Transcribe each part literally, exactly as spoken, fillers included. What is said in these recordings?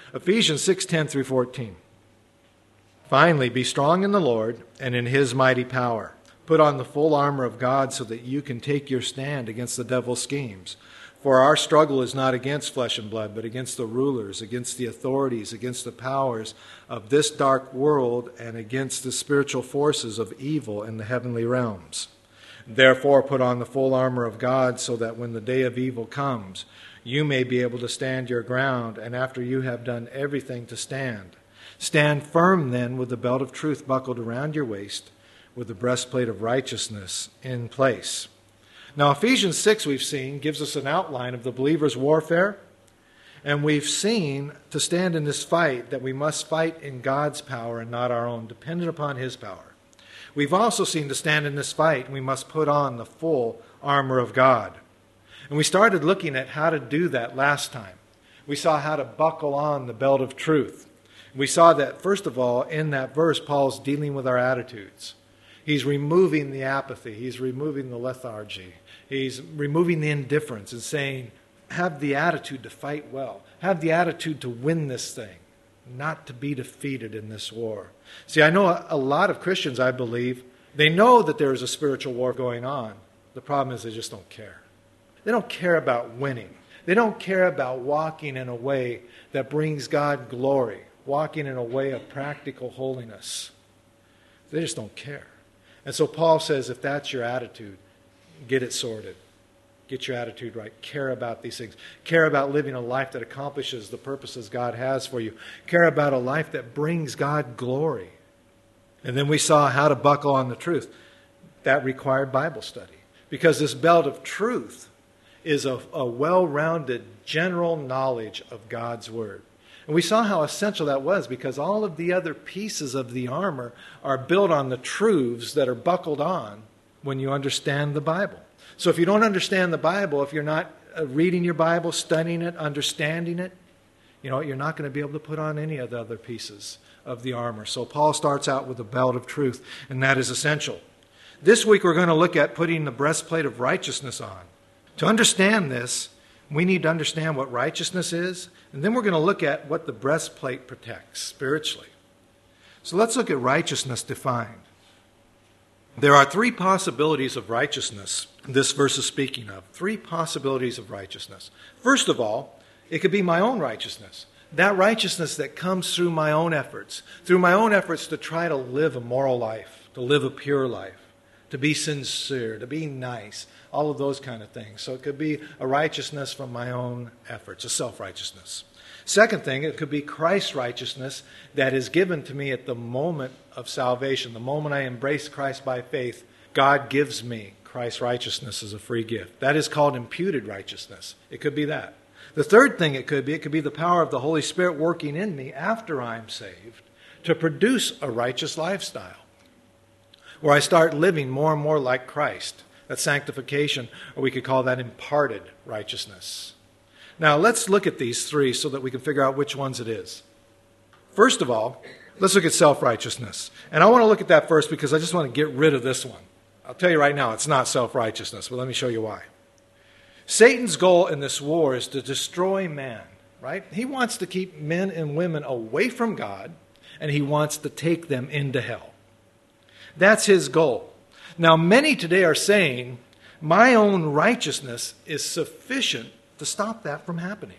Ephesians six ten through fourteen. Finally, be strong in the Lord and in his mighty power. Put on the full armor of God so that you can take your stand against the devil's schemes. For our struggle is not against flesh and blood, but against the rulers, against the authorities, against the powers of this dark world, and against the spiritual forces of evil in the heavenly realms. Therefore, put on the full armor of God so that when the day of evil comes, you may be able to stand your ground, and after you have done everything to stand. Stand firm then with the belt of truth buckled around your waist, with the breastplate of righteousness in place. Now, Ephesians six, we've seen, gives us an outline of the believer's warfare. And we've seen to stand in this fight that we must fight in God's power and not our own, dependent upon his power. We've also seen to stand in this fight, we must put on the full armor of God. And we started looking at how to do that last time. We saw how to buckle on the belt of truth. We saw that, first of all, in that verse, Paul's dealing with our attitudes. He's removing the apathy. He's removing the lethargy. He's removing the indifference and saying, have the attitude to fight well. Have the attitude to win this thing, not to be defeated in this war. See, I know a lot of Christians, I believe, they know that there is a spiritual war going on. The problem is they just don't care. They don't care about winning. They don't care about walking in a way that brings God glory, walking in a way of practical holiness. They just don't care. And so Paul says, if that's your attitude, get it sorted. Get your attitude right. Care about these things. Care about living a life that accomplishes the purposes God has for you. Care about a life that brings God glory. And then we saw how to buckle on the truth. That required Bible study. Because this belt of truth is a, a well-rounded general knowledge of God's Word. And we saw how essential that was because all of the other pieces of the armor are built on the truths that are buckled on when you understand the Bible. So if you don't understand the Bible, if you're not reading your Bible, studying it, understanding it, you know, you're not going to be able to put on any of the other pieces of the armor. So Paul starts out with the belt of truth, and that is essential. This week we're going to look at putting the breastplate of righteousness on. To understand this, we need to understand what righteousness is, and then we're going to look at what the breastplate protects spiritually. So let's look at righteousness defined. There are three possibilities of righteousness this verse is speaking of. Three possibilities of righteousness. First of all, it could be my own righteousness. That righteousness that comes through my own efforts, through my own efforts to try to live a moral life, to live a pure life, to be sincere, to be nice, all of those kind of things. So it could be a righteousness from my own efforts, a self-righteousness. Second thing, it could be Christ's righteousness that is given to me at the moment of salvation. The moment I embrace Christ by faith, God gives me Christ's righteousness as a free gift. That is called imputed righteousness. It could be that. The third thing it could be, it could be the power of the Holy Spirit working in me after I'm saved to produce a righteous lifestyle, where I start living more and more like Christ. That's sanctification, or we could call that imparted righteousness. Now, let's look at these three so that we can figure out which ones it is. First of all, let's look at self-righteousness. And I want to look at that first because I just want to get rid of this one. I'll tell you right now, it's not self-righteousness, but let me show you why. Satan's goal in this war is to destroy man, right? He wants to keep men and women away from God, and he wants to take them into hell. That's his goal. Now, many today are saying, my own righteousness is sufficient to stop that from happening.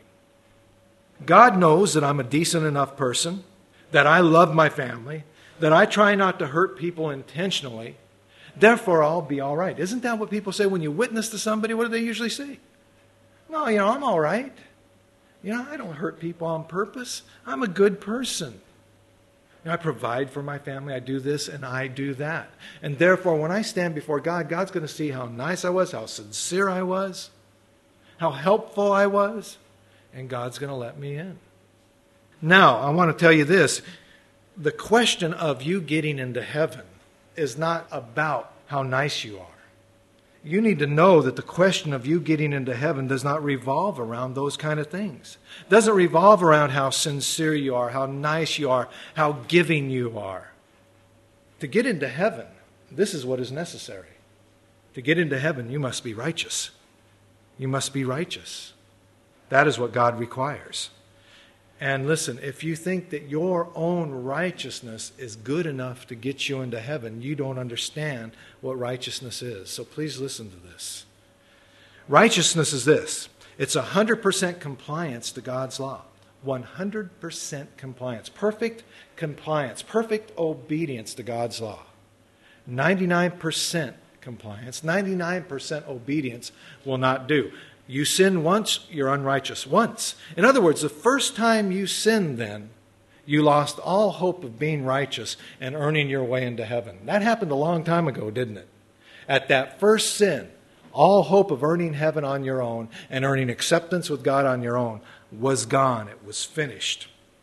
God knows that I'm a decent enough person, that I love my family, that I try not to hurt people intentionally. Therefore, I'll be all right. Isn't that what people say when you witness to somebody? What do they usually say? No, you know, I'm all right. You know, I don't hurt people on purpose. I'm a good person. You know, I provide for my family. I do this and I do that. And therefore, when I stand before God, God's going to see how nice I was, how sincere I was, how helpful I was, and God's going to let me in. Now, I want to tell you this. The question of you getting into heaven is not about how nice you are. You need to know that the question of you getting into heaven does not revolve around those kind of things. It doesn't revolve around how sincere you are, how nice you are, how giving you are. To get into heaven, this is what is necessary. To get into heaven, you must be righteous. You must be righteous. That is what God requires. And listen, if you think that your own righteousness is good enough to get you into heaven, you don't understand what righteousness is. So please listen to this. Righteousness is this. It's one hundred percent compliance to God's law. one hundred percent compliance. Perfect compliance. Perfect obedience to God's law. ninety-nine percent compliance. ninety-nine percent obedience will not do. You sin once, you're unrighteous once. In other words, the first time you sinned then, you lost all hope of being righteous and earning your way into heaven. That happened a long time ago, didn't it? At that first sin, all hope of earning heaven on your own and earning acceptance with God on your own was gone. It was finished.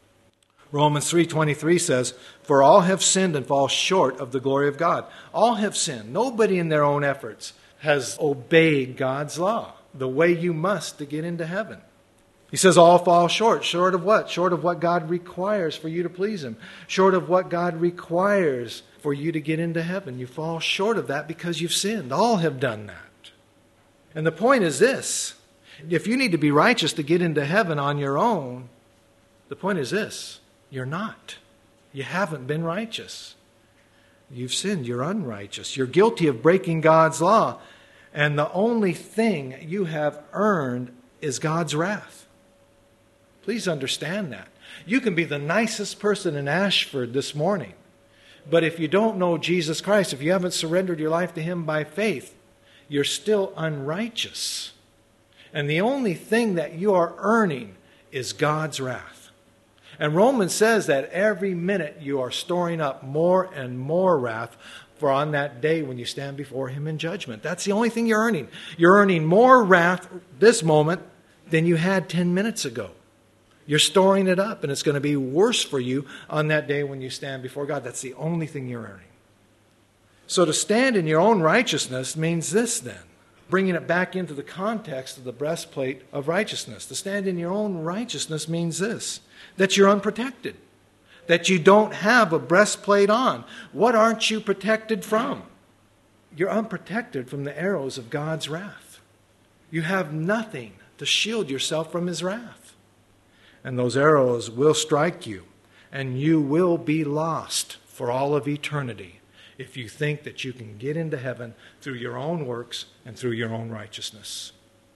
Romans three twenty-three says, "For all have sinned and fall short of the glory of God." All have sinned. Nobody in their own efforts has obeyed God's law the way you must to get into heaven. He says all fall short. Short of what? Short of what God requires for you to please Him. Short of what God requires for you to get into heaven. You fall short of that because you've sinned. All have done that. And the point is this. If you need to be righteous to get into heaven on your own, the point is this. You're not. You haven't been righteous. You've sinned. You're unrighteous. You're guilty of breaking God's law. And the only thing you have earned is God's wrath. Please understand that. You can be the nicest person in Ashford this morning, but if you don't know Jesus Christ, if you haven't surrendered your life to Him by faith, you're still unrighteous. And the only thing that you are earning is God's wrath. And Romans says that every minute you are storing up more and more wrath for on that day when you stand before Him in judgment. That's the only thing you're earning. You're earning more wrath this moment than you had ten minutes ago. You're storing it up, and it's going to be worse for you on that day when you stand before God. That's the only thing you're earning. So to stand in your own righteousness means this then, bringing it back into the context of the breastplate of righteousness. To stand in your own righteousness means this, that you're unprotected. That you don't have a breastplate on. What aren't you protected from? You're unprotected from the arrows of God's wrath. You have nothing to shield yourself from His wrath. And those arrows will strike you, and you will be lost for all of eternity if you think that you can get into heaven through your own works and through your own righteousness.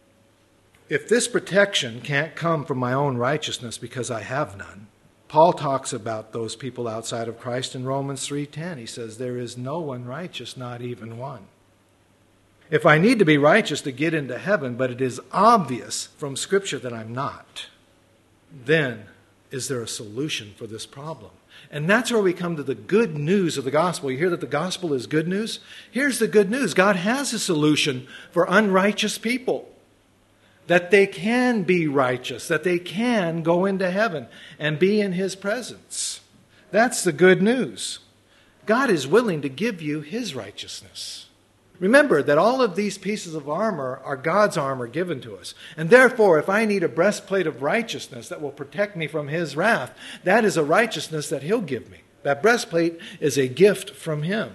If this protection can't come from my own righteousness because I have none, Paul talks about those people outside of Christ in Romans three ten. He says, "There is no one righteous, not even one." If I need to be righteous to get into heaven, but it is obvious from Scripture that I'm not, then is there a solution for this problem? And that's where we come to the good news of the gospel. You hear that the gospel is good news? Here's the good news. God has a solution for unrighteous people. That they can be righteous, that they can go into heaven and be in His presence. That's the good news. God is willing to give you His righteousness. Remember that all of these pieces of armor are God's armor given to us. And therefore, if I need a breastplate of righteousness that will protect me from His wrath, that is a righteousness that He'll give me. That breastplate is a gift from Him.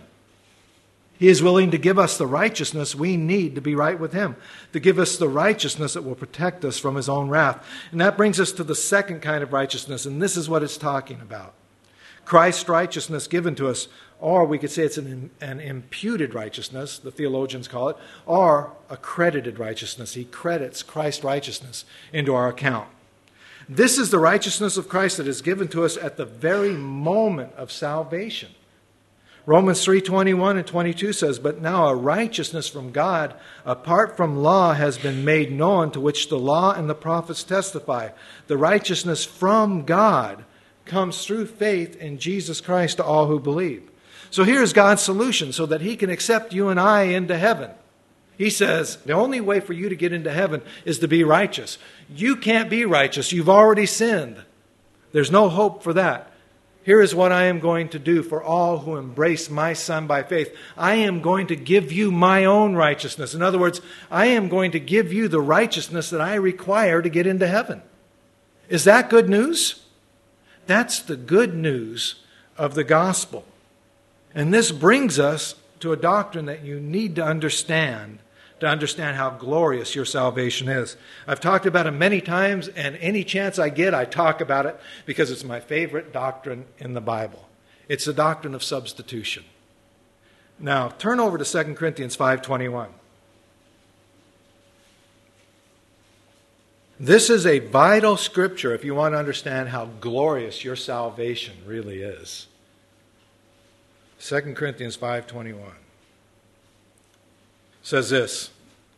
He is willing to give us the righteousness we need to be right with Him, to give us the righteousness that will protect us from His own wrath. And that brings us to the second kind of righteousness, and this is what it's talking about. Christ's righteousness given to us, or we could say it's an, an imputed righteousness, the theologians call it, or a credited righteousness. He credits Christ's righteousness into our account. This is the righteousness of Christ that is given to us at the very moment of salvation. Romans three twenty-one and twenty-two says, "But now a righteousness from God, apart from law, has been made known, to which the law and the prophets testify." The righteousness from God comes through faith in Jesus Christ to all who believe. So here's God's solution so that He can accept you and I into heaven. He says, the only way for you to get into heaven is to be righteous. You can't be righteous. You've already sinned. There's no hope for that. Here is what I am going to do for all who embrace my Son by faith. I am going to give you my own righteousness. In other words, I am going to give you the righteousness that I require to get into heaven. Is that good news? That's the good news of the gospel. And this brings us to a doctrine that you need to understand to understand how glorious your salvation is. I've talked about it many times, and any chance I get, I talk about it because it's my favorite doctrine in the Bible. It's the doctrine of substitution. Now, turn over to Second Corinthians five twenty-one. This is a vital scripture if you want to understand how glorious your salvation really is. Second Corinthians five twenty-one says this: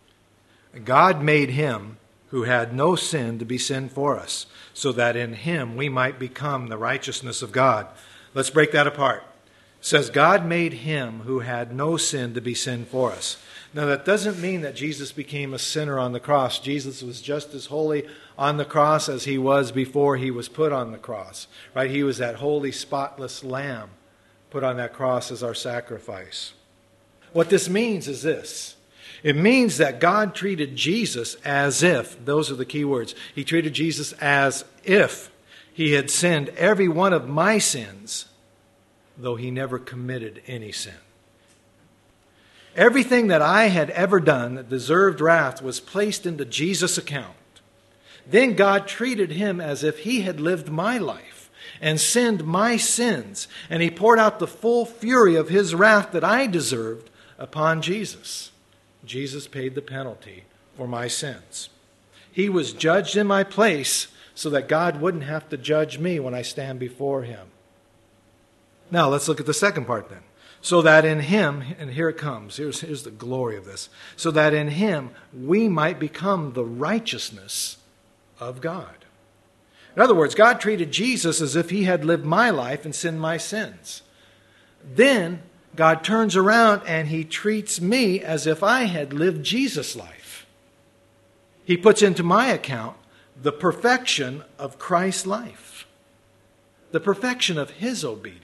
God made him who had no sin to be sin for us, so that in him we might become the righteousness of God. Let's break that apart. It says God made him who had no sin to be sin for us. Now, that doesn't mean that Jesus became a sinner on the cross. Jesus was just as holy on the cross as he was before he was put on the cross. Right? He was that holy, spotless lamb put on that cross as our sacrifice. What this means is this. It means that God treated Jesus as if, those are the key words, he treated Jesus as if he had sinned every one of my sins, though he never committed any sin. Everything that I had ever done that deserved wrath was placed into Jesus' account. Then God treated him as if he had lived my life and sinned my sins, and he poured out the full fury of his wrath that I deserved upon Jesus. Jesus paid the penalty for my sins. He was judged in my place so that God wouldn't have to judge me when I stand before him. Now, let's look at the second part then. So that in him, and here it comes, here's, here's the glory of this, so that in him we might become the righteousness of God. In other words, God treated Jesus as if he had lived my life and sinned my sins. Then God turns around and he treats me as if I had lived Jesus' life. He puts into my account the perfection of Christ's life, the perfection of his obedience.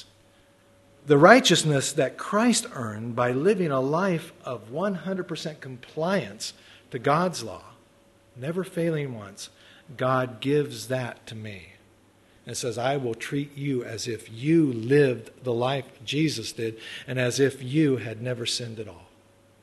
The righteousness that Christ earned by living a life of one hundred percent compliance to God's law, never failing once, God gives that to me. And says, I will treat you as if you lived the life Jesus did and as if you had never sinned at all.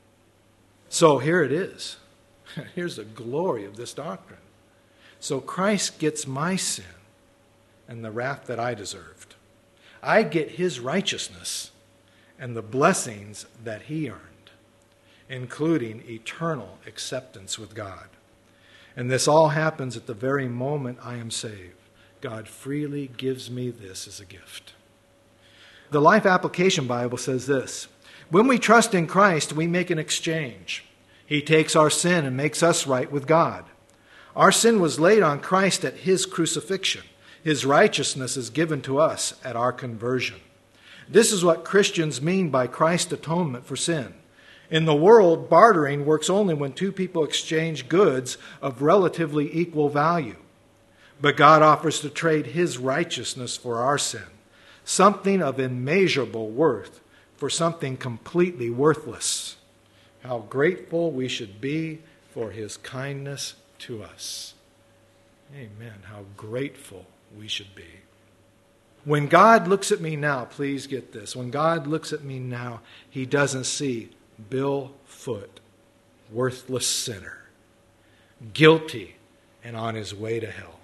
So here it is. Here's the glory of this doctrine. So Christ gets my sin and the wrath that I deserved. I get his righteousness and the blessings that he earned, including eternal acceptance with God. And this all happens at the very moment I am saved. God freely gives me this as a gift. The Life Application Bible says this: when we trust in Christ, we make an exchange. He takes our sin and makes us right with God. Our sin was laid on Christ at his crucifixion. His righteousness is given to us at our conversion. This is what Christians mean by Christ's atonement for sin. In the world, bartering works only when two people exchange goods of relatively equal value. But God offers to trade his righteousness for our sin, something of immeasurable worth for something completely worthless. How grateful we should be for his kindness to us. Amen. How grateful we should be. When God looks at me now, please get this. When God looks at me now, he doesn't see Bill Foote, worthless sinner, guilty and on his way to hell.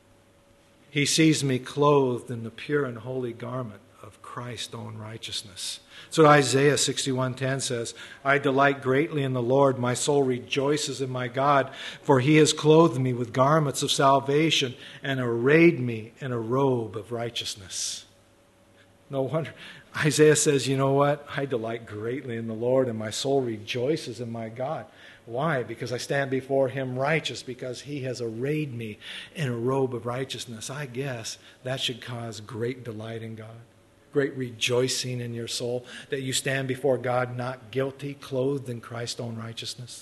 He sees me clothed in the pure and holy garment of Christ's own righteousness. So Isaiah sixty-one ten says, I delight greatly in the Lord. My soul rejoices in my God, for he has clothed me with garments of salvation and arrayed me in a robe of righteousness. No wonder. Isaiah says, you know what? I delight greatly in the Lord, and my soul rejoices in my God. Why? Because I stand before him righteous, because he has arrayed me in a robe of righteousness. I guess that should cause great delight in God, great rejoicing in your soul, that you stand before God not guilty, clothed in Christ's own righteousness.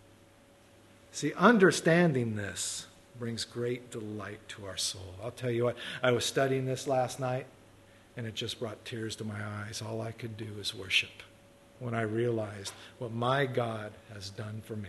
See, understanding this brings great delight to our soul. I'll tell you what, I was studying this last night, and it just brought tears to my eyes. All I could do is worship when I realized what my God has done for me.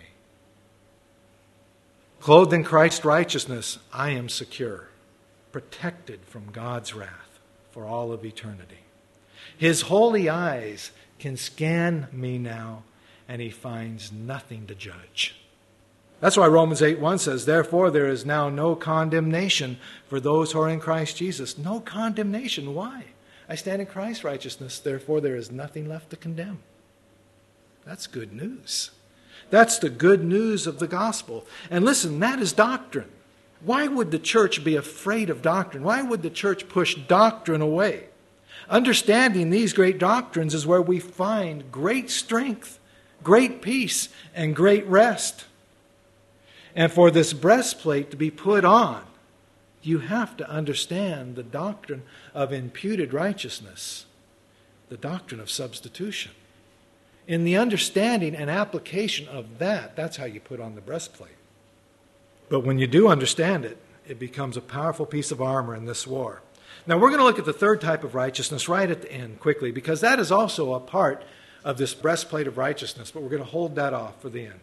Clothed in Christ's righteousness, I am secure, protected from God's wrath for all of eternity. His holy eyes can scan me now and he finds nothing to judge. That's why Romans eight one says, therefore there is now no condemnation for those who are in Christ Jesus. No condemnation. Why? I stand in Christ's righteousness, therefore there is nothing left to condemn. That's good news. That's the good news of the gospel. And listen, that is doctrine. Why would the church be afraid of doctrine? Why would the church push doctrine away? Understanding these great doctrines is where we find great strength, great peace, and great rest. And for this breastplate to be put on, you have to understand the doctrine of imputed righteousness, the doctrine of substitution. In the understanding and application of that, that's how you put on the breastplate. But when you do understand it, it becomes a powerful piece of armor in this war. Now we're going to look at the third type of righteousness right at the end quickly, because that is also a part of this breastplate of righteousness, but we're going to hold that off for the end.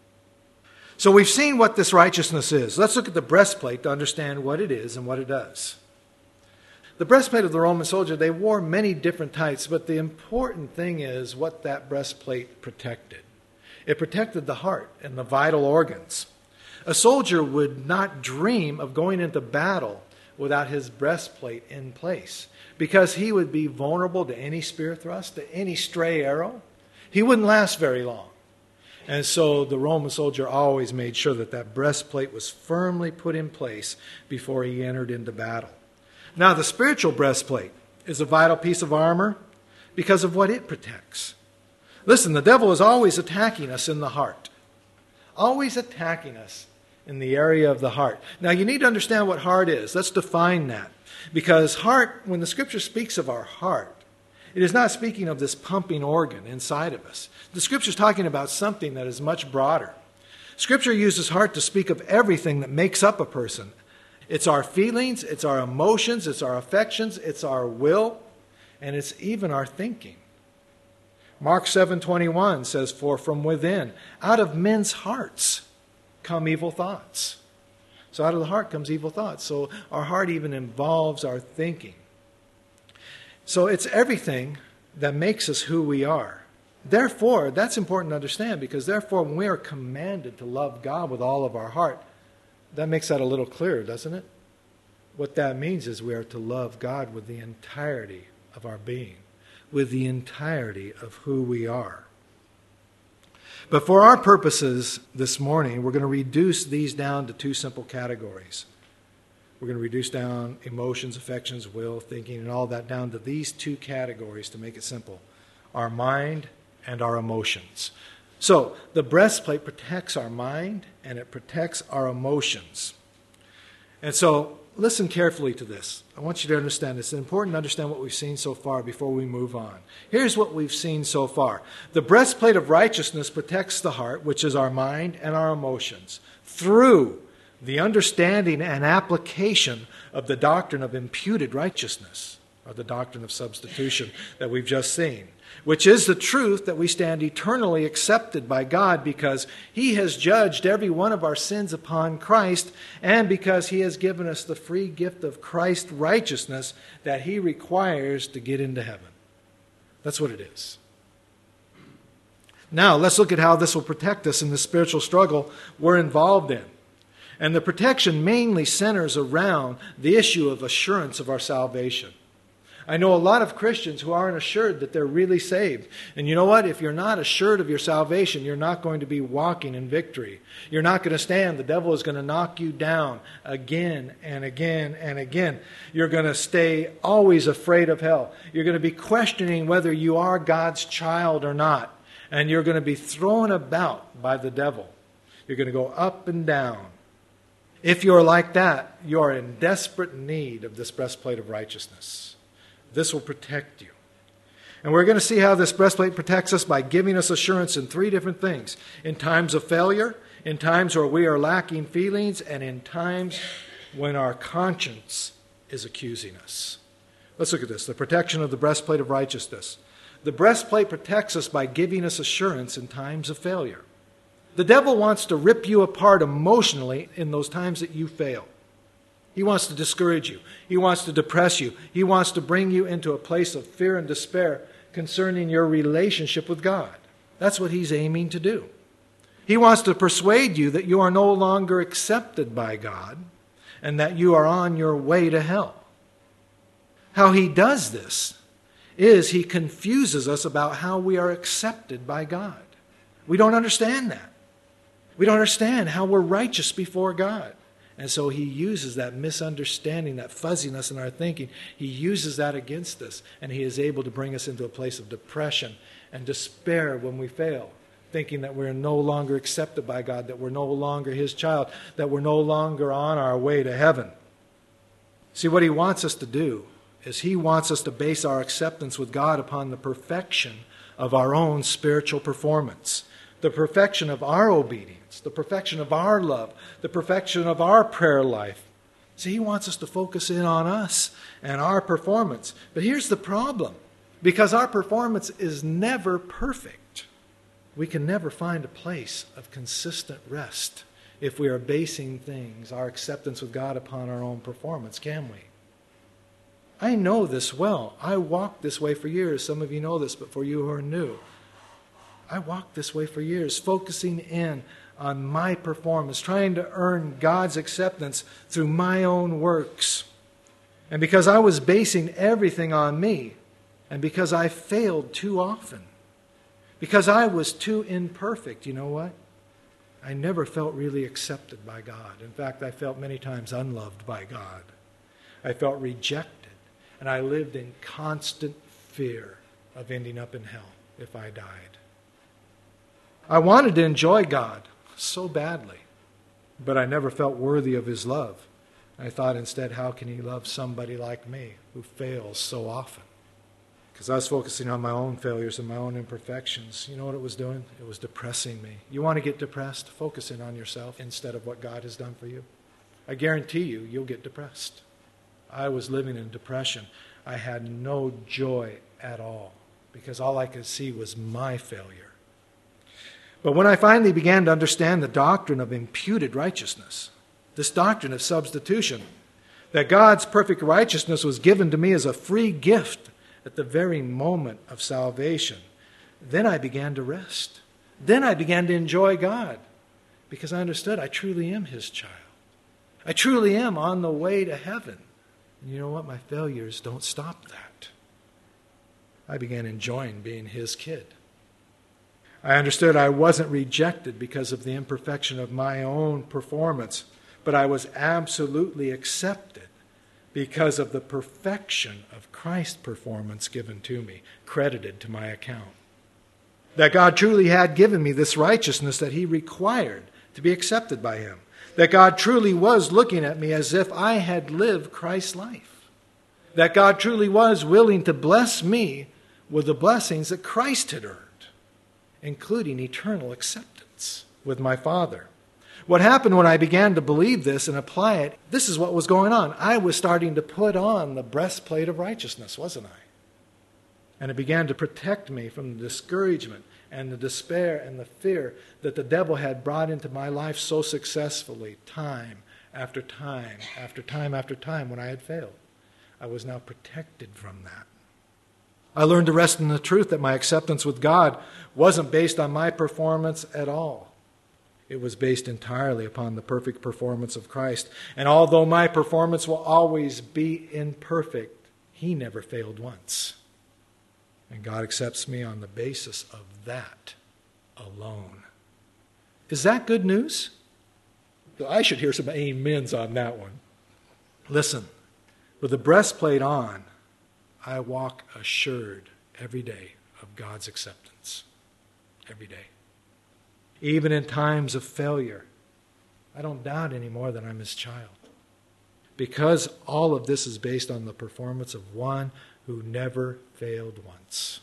So we've seen what this righteousness is. Let's look at the breastplate to understand what it is and what it does. The breastplate of the Roman soldier, they wore many different types, but the important thing is what that breastplate protected. It protected the heart and the vital organs. A soldier would not dream of going into battle without his breastplate in place, because he would be vulnerable to any spear thrust, to any stray arrow. He wouldn't last very long. And so the Roman soldier always made sure that that breastplate was firmly put in place before he entered into battle. Now, the spiritual breastplate is a vital piece of armor because of what it protects. Listen, the devil is always attacking us in the heart. Always attacking us in the area of the heart. Now, you need to understand what heart is. Let's define that. Because heart, when the Scripture speaks of our heart, it is not speaking of this pumping organ inside of us. The Scripture is talking about something that is much broader. Scripture uses heart to speak of everything that makes up a person. It's our feelings, it's our emotions, it's our affections, it's our will, and it's even our thinking. Mark seven twenty-one says, for from within, out of men's hearts, come evil thoughts. So out of the heart comes evil thoughts. So our heart even involves our thinking. So it's everything that makes us who we are. Therefore, that's important to understand, because therefore when we are commanded to love God with all of our heart, that makes that a little clearer, doesn't it? What that means is we are to love God with the entirety of our being, with the entirety of who we are. But for our purposes this morning, we're going to reduce these down to two simple categories. We're going to reduce down emotions, affections, will, thinking, and all that down to these two categories to make it simple. Our mind and our emotions. So, the breastplate protects our mind and it protects our emotions. And so, listen carefully to this. I want you to understand this. It's important to understand what we've seen so far before we move on. Here's what we've seen so far. The breastplate of righteousness protects the heart, which is our mind and our emotions, through the understanding and application of the doctrine of imputed righteousness, or the doctrine of substitution that we've just seen, which is the truth that we stand eternally accepted by God because He has judged every one of our sins upon Christ, and because He has given us the free gift of Christ's righteousness that He requires to get into heaven. That's what it is. Now, let's look at how this will protect us in the spiritual struggle we're involved in. And the protection mainly centers around the issue of assurance of our salvation. I know a lot of Christians who aren't assured that they're really saved. And you know what? If you're not assured of your salvation, you're not going to be walking in victory. You're not going to stand. The devil is going to knock you down again and again and again. You're going to stay always afraid of hell. You're going to be questioning whether you are God's child or not. And you're going to be thrown about by the devil. You're going to go up and down. If you're like that, you're in desperate need of this breastplate of righteousness. This will protect you. And we're going to see how this breastplate protects us by giving us assurance in three different things. In times of failure, in times where we are lacking feelings, and in times when our conscience is accusing us. Let's look at this. The protection of the breastplate of righteousness. The breastplate protects us by giving us assurance in times of failure. The devil wants to rip you apart emotionally in those times that you fail. He wants to discourage you. He wants to depress you. He wants to bring you into a place of fear and despair concerning your relationship with God. That's what he's aiming to do. He wants to persuade you that you are no longer accepted by God and that you are on your way to hell. How he does this is he confuses us about how we are accepted by God. We don't understand that. We don't understand how we're righteous before God. And so he uses that misunderstanding, that fuzziness in our thinking, he uses that against us. And he is able to bring us into a place of depression and despair when we fail, thinking that we're no longer accepted by God, that we're no longer his child, that we're no longer on our way to heaven. See, what he wants us to do is he wants us to base our acceptance with God upon the perfection of our own spiritual performance, the perfection of our obedience, the perfection of our love, the perfection of our prayer life. See, he wants us to focus in on us and our performance. But here's the problem. Because our performance is never perfect, we can never find a place of consistent rest if we are basing things, our acceptance with God, upon our own performance, can we? I know this well. I walked this way for years. Some of you know this, but for you who are new, I walked this way for years, focusing in on my performance, trying to earn God's acceptance through my own works. And because I was basing everything on me, and because I failed too often, because I was too imperfect, you know what? I never felt really accepted by God. In fact, I felt many times unloved by God. I felt rejected, and I lived in constant fear of ending up in hell if I died. I wanted to enjoy God so badly, but I never felt worthy of his love. I thought instead, how can he love somebody like me who fails so often? Because I was focusing on my own failures and my own imperfections. You know what it was doing? It was depressing me. You want to get depressed? Focus in on yourself instead of what God has done for you. I guarantee you, you'll get depressed. I was living in depression. I had no joy at all because all I could see was my failure. But when I finally began to understand the doctrine of imputed righteousness, this doctrine of substitution, that God's perfect righteousness was given to me as a free gift at the very moment of salvation, then I began to rest. Then I began to enjoy God because I understood I truly am his child. I truly am on the way to heaven. And you know what? My failures don't stop that. I began enjoying being his kid. I understood I wasn't rejected because of the imperfection of my own performance, but I was absolutely accepted because of the perfection of Christ's performance given to me, credited to my account. That God truly had given me this righteousness that he required to be accepted by him. That God truly was looking at me as if I had lived Christ's life. That God truly was willing to bless me with the blessings that Christ had earned, including eternal acceptance with my Father. What happened when I began to believe this and apply it, this is what was going on. I was starting to put on the breastplate of righteousness, wasn't I? And it began to protect me from the discouragement and the despair and the fear that the devil had brought into my life so successfully, time after time after time after time when I had failed. I was now protected from that. I learned to rest in the truth that my acceptance with God wasn't based on my performance at all. It was based entirely upon the perfect performance of Christ. And although my performance will always be imperfect, he never failed once. And God accepts me on the basis of that alone. Is that good news? I should hear some amens on that one. Listen, with the breastplate on, I walk assured every day of God's acceptance. Every day. Even in times of failure, I don't doubt anymore that I'm his child. Because all of this is based on the performance of one who never failed once.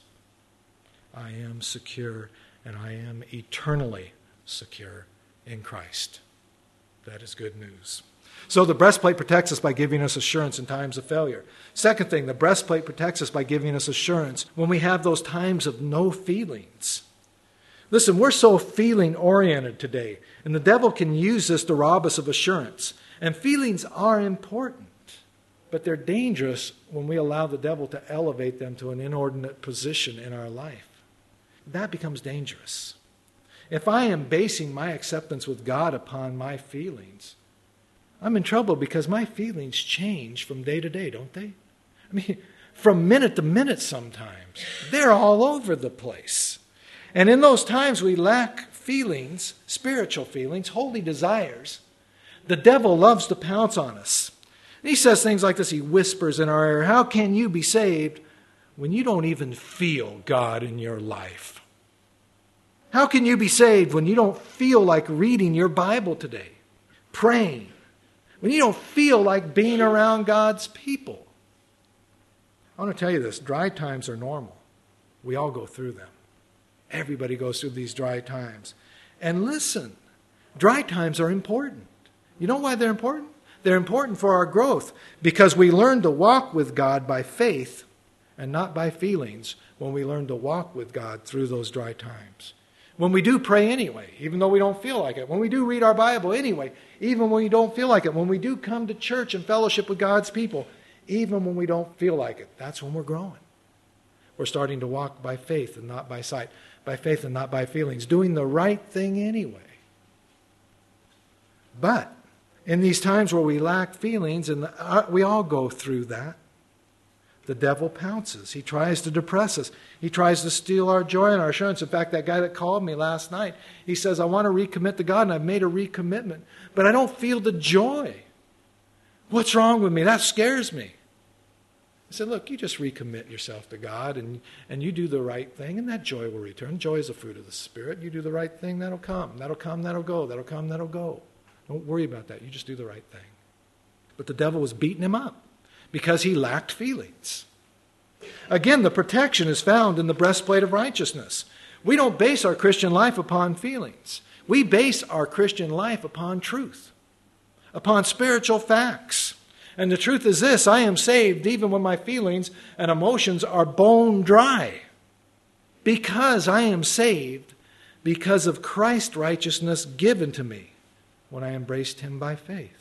I am secure, and I am eternally secure in Christ. That is good news. So the breastplate protects us by giving us assurance in times of failure. Second thing, the breastplate protects us by giving us assurance when we have those times of no feelings. Listen, we're so feeling-oriented today, and the devil can use this to rob us of assurance. And feelings are important, but they're dangerous when we allow the devil to elevate them to an inordinate position in our life. that becomes dangerous. If I am basing my acceptance with God upon my feelings, I'm in trouble because my feelings change from day to day, don't they? I mean, from minute to minute sometimes. They're all over the place. And in those times we lack feelings, spiritual feelings, holy desires. The devil loves to pounce on us. He says things like this. He whispers in our ear, how can you be saved when you don't even feel God in your life? How can you be saved when you don't feel like reading your Bible today, praying, when you don't feel like being around God's people? I want to tell you this, dry times are normal. We all go through them. Everybody goes through these dry times. And listen, dry times are important. You know why they're important? They're important for our growth because we learn to walk with God by faith and not by feelings when we learn to walk with God through those dry times. When we do pray anyway, even though we don't feel like it. When we do read our Bible anyway, even when we don't feel like it. When we do come to church and fellowship with God's people, even when we don't feel like it. That's when we're growing. We're starting to walk by faith and not by sight. By faith and not by feelings. Doing the right thing anyway. But in these times where we lack feelings, and we all go through that, the devil pounces. He tries to depress us. He tries to steal our joy and our assurance. In fact, that guy that called me last night, he says, I want to recommit to God, and I've made a recommitment, but I don't feel the joy. What's wrong with me? That scares me. I said, look, you just recommit yourself to God, and, and you do the right thing, and that joy will return. Joy is a fruit of the Spirit. You do the right thing, that'll come. That'll come, that'll go. That'll come, that'll go. Don't worry about that. You just do the right thing. But the devil was beating him up because he lacked feelings. Again, the protection is found in the breastplate of righteousness. We don't base our Christian life upon feelings. We base our Christian life upon truth, upon spiritual facts. And the truth is this, I am saved even when my feelings and emotions are bone dry. Because I am saved because of Christ's righteousness given to me when I embraced Him by faith.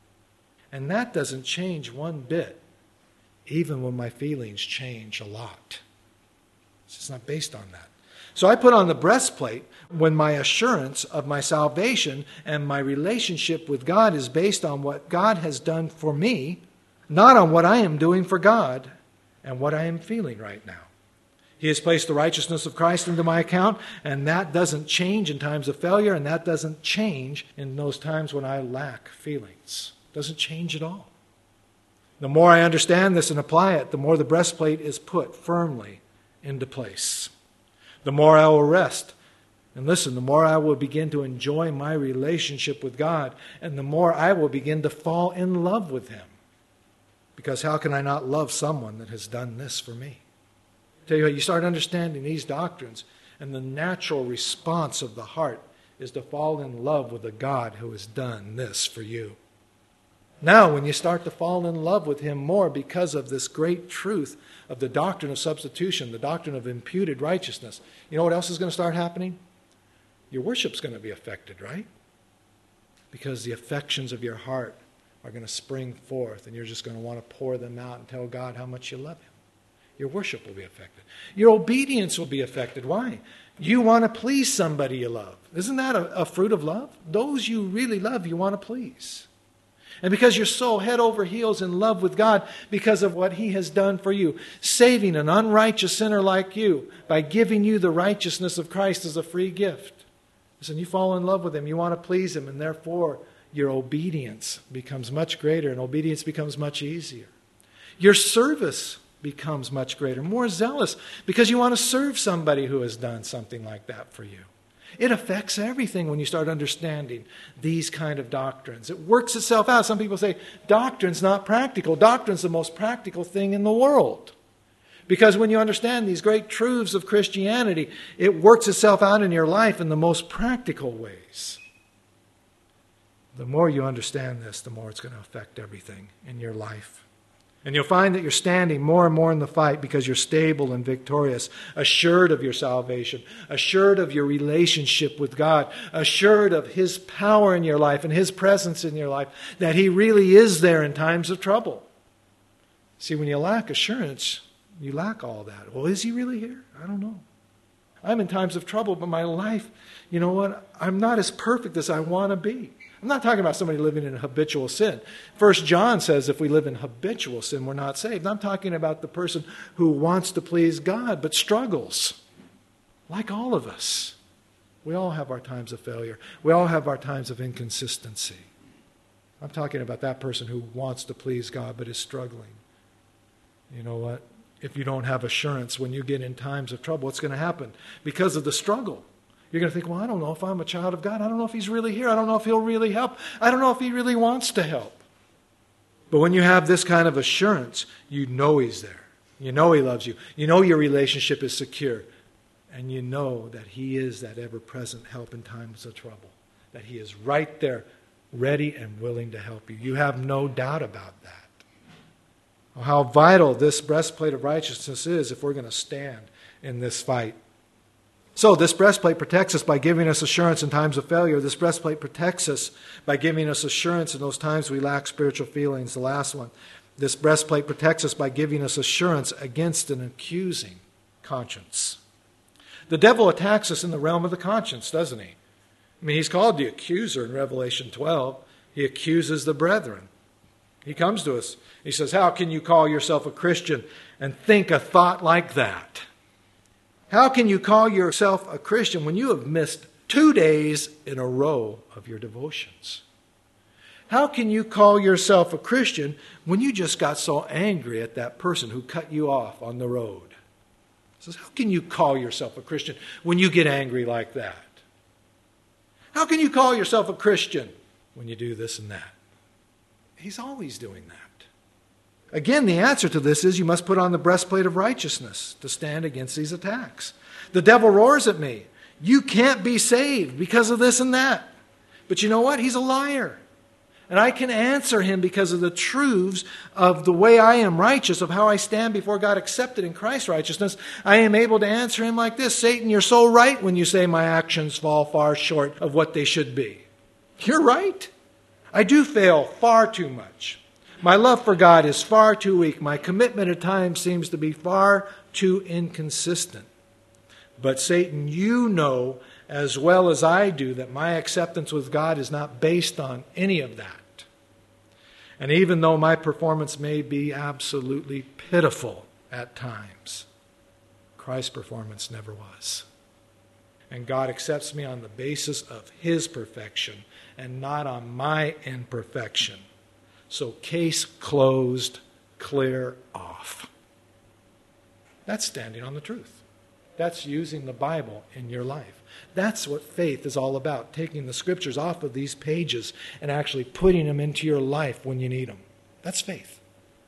And that doesn't change one bit, even when my feelings change a lot. It's just not based on that. So I put on the breastplate when my assurance of my salvation and my relationship with God is based on what God has done for me, not on what I am doing for God and what I am feeling right now. He has placed the righteousness of Christ into my account, and that doesn't change in times of failure, and that doesn't change in those times when I lack feelings. It doesn't change at all. The more I understand this and apply it, the more the breastplate is put firmly into place. The more I will rest. And listen, the more I will begin to enjoy my relationship with God, and the more I will begin to fall in love with Him. Because how can I not love someone that has done this for me? I tell you what, you start understanding these doctrines, and the natural response of the heart is to fall in love with a God who has done this for you. Now, when you start to fall in love with Him more because of this great truth of the doctrine of substitution, the doctrine of imputed righteousness, you know what else is going to start happening? Your worship's going to be affected, right? Because the affections of your heart are going to spring forth, and you're just going to want to pour them out and tell God how much you love Him. Your worship will be affected. Your obedience will be affected. Why? You want to please somebody you love. Isn't that a, a fruit of love? Those you really love, you want to please. And because you're so head over heels in love with God because of what He has done for you, saving an unrighteous sinner like you by giving you the righteousness of Christ as a free gift. Listen, you fall in love with Him, you want to please Him, and therefore your obedience becomes much greater, and obedience becomes much easier. Your service becomes much greater, more zealous, because you want to serve somebody who has done something like that for you. It affects everything when you start understanding these kind of doctrines. It works itself out. Some people say, doctrine's not practical. Doctrine's the most practical thing in the world. Because when you understand these great truths of Christianity, it works itself out in your life in the most practical ways. The more you understand this, the more it's going to affect everything in your life. And you'll find that you're standing more and more in the fight because you're stable and victorious, assured of your salvation, assured of your relationship with God, assured of His power in your life and His presence in your life, that He really is there in times of trouble. See, when you lack assurance, you lack all that. Well, is He really here? I don't know. I'm in times of trouble, but my life, you know what? I'm not as perfect as I want to be. I'm not talking about somebody living in habitual sin. First John says if we live in habitual sin, we're not saved. I'm talking about the person who wants to please God but struggles, like all of us. We all have our times of failure. We all have our times of inconsistency. I'm talking about that person who wants to please God but is struggling. You know what? If you don't have assurance when you get in times of trouble, what's going to happen? Because of the struggle, you're going to think, well, I don't know if I'm a child of God. I don't know if he's really here. I don't know if he'll really help. I don't know if he really wants to help. But when you have this kind of assurance, you know he's there. You know he loves you. You know your relationship is secure. And you know that he is that ever-present help in times of trouble. That he is right there, ready and willing to help you. You have no doubt about that. How vital this breastplate of righteousness is if we're going to stand in this fight. So this breastplate protects us by giving us assurance in times of failure. This breastplate protects us by giving us assurance in those times we lack spiritual feelings. The last one. This breastplate protects us by giving us assurance against an accusing conscience. The devil attacks us in the realm of the conscience, doesn't he? I mean, he's called the accuser in Revelation twelve. He accuses the brethren. He comes to us. He says, how can you call yourself a Christian and think a thought like that? How can you call yourself a Christian when you have missed two days in a row of your devotions? How can you call yourself a Christian when you just got so angry at that person who cut you off on the road? He says, how can you call yourself a Christian when you get angry like that? How can you call yourself a Christian when you do this and that? He's always doing that. Again, the answer to this is you must put on the breastplate of righteousness to stand against these attacks. The devil roars at me. You can't be saved because of this and that. But you know what? He's a liar. And I can answer him because of the truths of the way I am righteous, of how I stand before God accepted in Christ's righteousness. I am able to answer him like this. Satan, you're so right when you say my actions fall far short of what they should be. You're right. I do fail far too much. My love for God is far too weak. My commitment at times seems to be far too inconsistent. But Satan, you know as well as I do that my acceptance with God is not based on any of that. And even though my performance may be absolutely pitiful at times, Christ's performance never was. And God accepts me on the basis of his perfection and not on my imperfection. So case closed, clear off. That's standing on the truth. That's using the Bible in your life. That's what faith is all about, taking the scriptures off of these pages and actually putting them into your life when you need them. That's faith.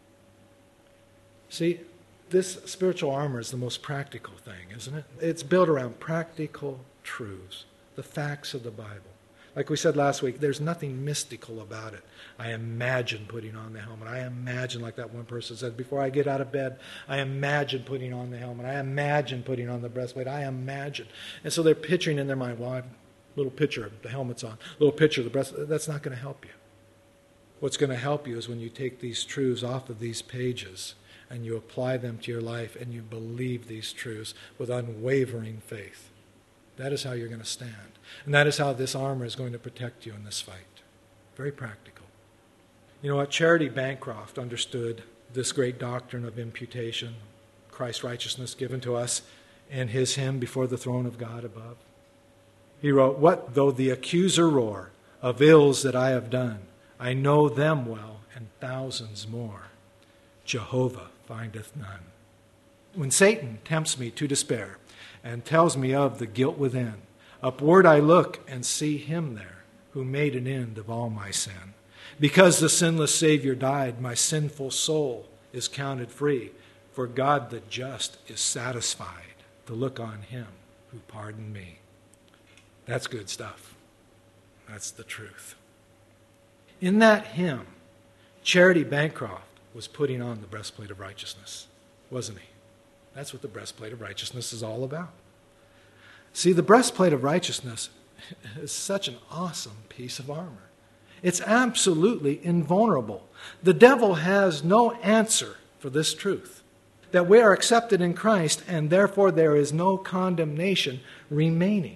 See, this spiritual armor is the most practical thing, isn't it? It's built around practical truths, the facts of the Bible. Like we said last week, there's nothing mystical about it. I imagine putting on the helmet. I imagine, like that one person said, before I get out of bed, I imagine putting on the helmet. I imagine putting on the breastplate. I imagine. And so they're picturing in their mind, well, I have a little picture of the helmet's on, a little picture of the breastplate. That's not going to help you. What's going to help you is when you take these truths off of these pages and you apply them to your life and you believe these truths with unwavering faith. That is how you're going to stand. And that is how this armor is going to protect you in this fight. Very practical. You know what? Charity Bancroft understood this great doctrine of imputation, Christ's righteousness given to us in his hymn Before the Throne of God Above. He wrote, what though the accuser roar of ills that I have done? I know them well and thousands more. Jehovah findeth none. When Satan tempts me to despair and tells me of the guilt within, upward I look and see him there who made an end of all my sin. Because the sinless Savior died, my sinful soul is counted free, for God the just is satisfied to look on him who pardoned me. That's good stuff. That's the truth. In that hymn, Charity Bancroft was putting on the breastplate of righteousness, wasn't he? That's what the breastplate of righteousness is all about. See, the breastplate of righteousness is such an awesome piece of armor. It's absolutely invulnerable. The devil has no answer for this truth. that we are accepted in Christ, and therefore there is no condemnation remaining.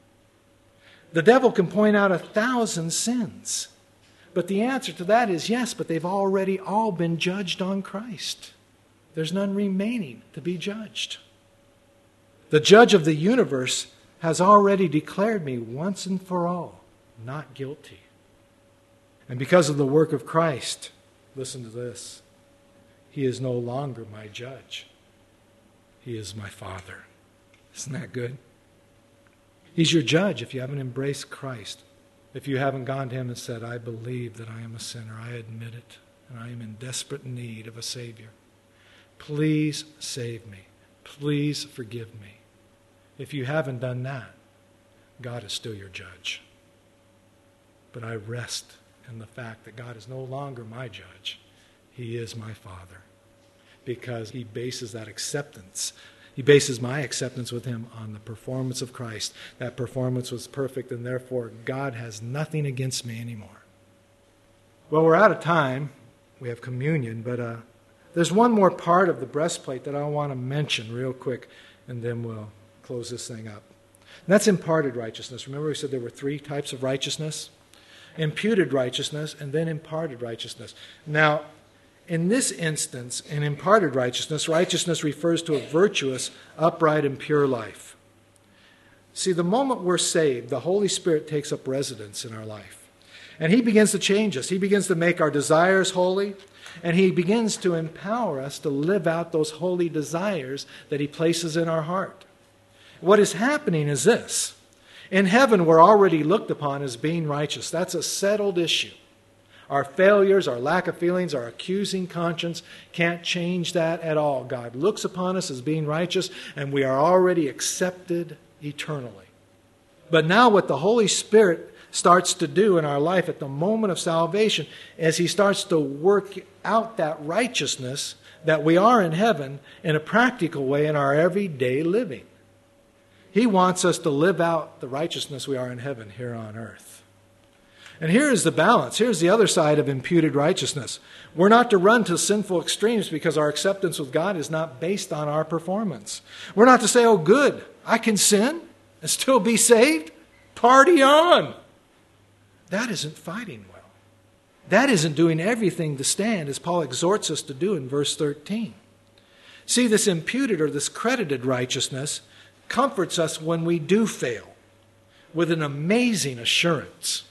The devil can point out a thousand sins, but the answer to that is yes, but they've already all been judged on Christ. There's none remaining to be judged. The judge of the universe has already declared me once and for all not guilty. And because of the work of Christ, listen to this, He is no longer my judge. He is my Father. Isn't that good? He's your judge if you haven't embraced Christ. If you haven't gone to Him and said, I believe that I am a sinner, I admit it, and I am in desperate need of a Savior. Please save me. Please forgive me. If you haven't done that, God is still your judge. But I rest in the fact that God is no longer my judge. He is my Father. Because He bases that acceptance, He bases my acceptance with Him on the performance of Christ. That performance was perfect, and therefore God has nothing against me anymore. Well, we're out of time. We have communion, but uh, there's one more part of the breastplate that I want to mention real quick, and then we'll close this thing up. And that's imparted righteousness. Remember we said there were three types of righteousness? Imputed righteousness and then imparted righteousness. Now, in this instance, in imparted righteousness, righteousness refers to a virtuous, upright, and pure life. See, the moment we're saved, the Holy Spirit takes up residence in our life. And He begins to change us. He begins to make our desires holy. And He begins to empower us to live out those holy desires that He places in our heart. What is happening is this. In heaven, we're already looked upon as being righteous. That's a settled issue. Our failures, our lack of feelings, our accusing conscience can't change that at all. God looks upon us as being righteous, and we are already accepted eternally. But now what the Holy Spirit starts to do in our life at the moment of salvation is He starts to work out that righteousness that we are in heaven in a practical way in our everyday living. He wants us to live out the righteousness we are in heaven here on earth. And here is the balance. Here's the other side of imputed righteousness. We're not to run to sinful extremes because our acceptance with God is not based on our performance. We're not to say, oh good, I can sin and still be saved. Party on. That isn't fighting well. That isn't doing everything to stand, as Paul exhorts us to do in verse thirteen. See, this imputed or this credited righteousness comforts us when we do fail with an amazing assurance.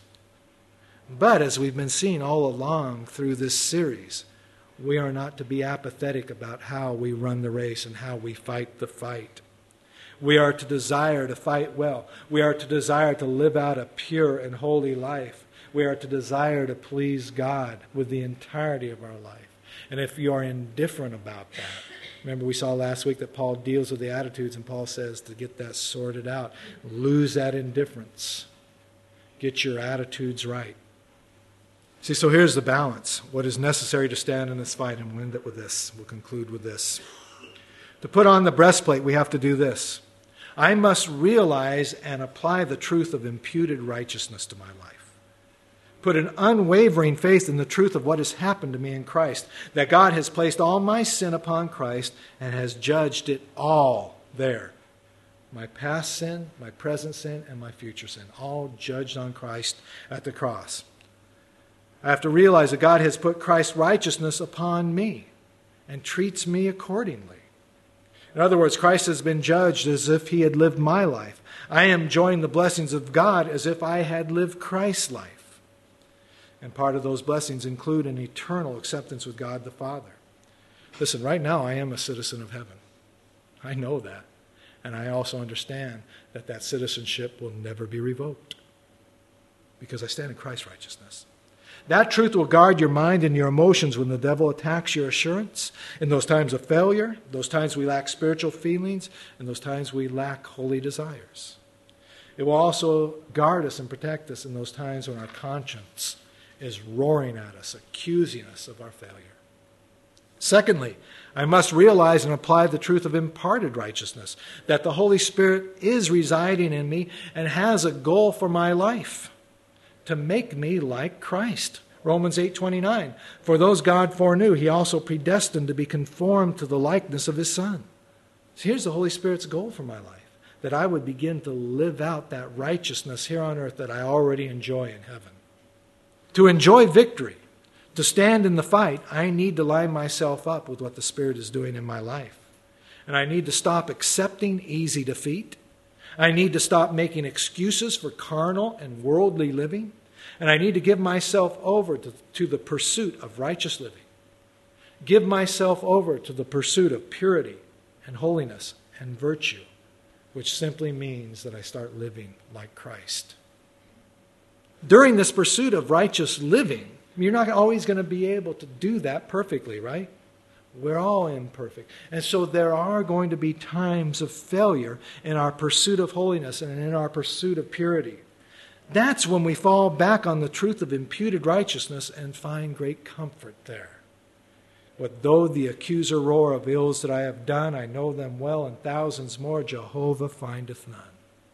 But as we've been seeing all along through this series, we are not to be apathetic about how we run the race and how we fight the fight. We are to desire to fight well. We are to desire to live out a pure and holy life. We are to desire to please God with the entirety of our life. And if you are indifferent about that, remember we saw last week that Paul deals with the attitudes, and Paul says to get that sorted out, lose that indifference. Get your attitudes right. See, so here's the balance. What is necessary to stand in this fight, and we'll end it with this. We'll conclude with this. To put on the breastplate, we have to do this. I must realize and apply the truth of imputed righteousness to my life. Put an unwavering faith in the truth of what has happened to me in Christ, that God has placed all my sin upon Christ and has judged it all there. My past sin, my present sin, and my future sin, all judged on Christ at the cross. I have to realize that God has put Christ's righteousness upon me and treats me accordingly. In other words, Christ has been judged as if He had lived my life. I am enjoying the blessings of God as if I had lived Christ's life. And part of those blessings include an eternal acceptance with God the Father. Listen, right now I am a citizen of heaven. I know that. And I also understand that that citizenship will never be revoked because I stand in Christ's righteousness. That truth will guard your mind and your emotions when the devil attacks your assurance, in those times of failure, those times we lack spiritual feelings, and those times we lack holy desires. It will also guard us and protect us in those times when our conscience is roaring at us, accusing us of our failure. Secondly, I must realize and apply the truth of imparted righteousness, that the Holy Spirit is residing in me and has a goal for my life, to make me like Christ. Romans eight twenty-nine, for those God foreknew, he also predestined to be conformed to the likeness of his Son. So here's the Holy Spirit's goal for my life, that I would begin to live out that righteousness here on earth that I already enjoy in heaven. To enjoy victory, to stand in the fight, I need to line myself up with what the Spirit is doing in my life. And I need to stop accepting easy defeat. I need to stop making excuses for carnal and worldly living. And I need to give myself over to, to the pursuit of righteous living. Give myself over to the pursuit of purity and holiness and virtue, which simply means that I start living like Christ. During this pursuit of righteous living, you're not always going to be able to do that perfectly, right? We're all imperfect. And so there are going to be times of failure in our pursuit of holiness and in our pursuit of purity. That's when we fall back on the truth of imputed righteousness and find great comfort there. What though the accuser roar of ills that I have done, I know them well, and thousands more, Jehovah findeth none.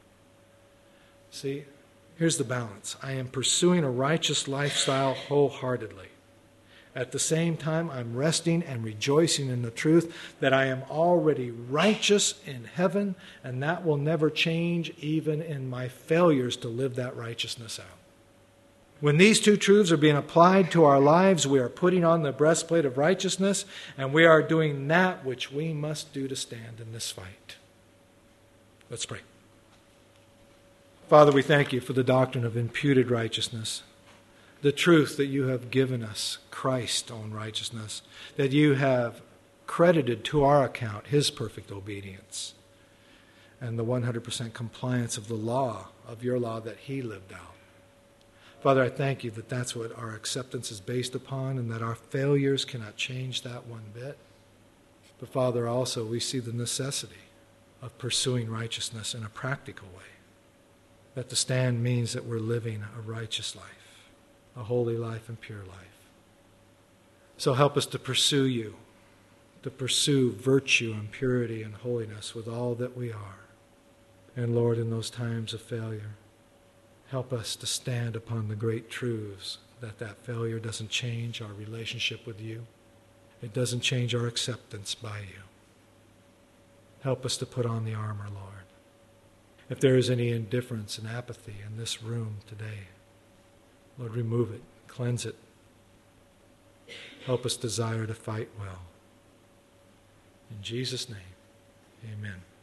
See, here's the balance. I am pursuing a righteous lifestyle wholeheartedly. At the same time, I'm resting and rejoicing in the truth that I am already righteous in heaven, and that will never change even in my failures to live that righteousness out. When these two truths are being applied to our lives, we are putting on the breastplate of righteousness, and we are doing that which we must do to stand in this fight. Let's pray. Father, we thank you for the doctrine of imputed righteousness, the truth that you have given us, Christ's own righteousness, that you have credited to our account his perfect obedience, and the one hundred percent compliance of the law, of your law that he lived out. Father, I thank you that that's what our acceptance is based upon, and that our failures cannot change that one bit. But Father, also we see the necessity of pursuing righteousness in a practical way. That to stand means that we're living a righteous life, a holy life and pure life. So help us to pursue you, to pursue virtue and purity and holiness with all that we are. And Lord, in those times of failure, help us to stand upon the great truths that that failure doesn't change our relationship with you. It doesn't change our acceptance by you. Help us to put on the armor, Lord. If there is any indifference and apathy in this room today, Lord, remove it, cleanse it. Help us desire to fight well. In Jesus' name, amen.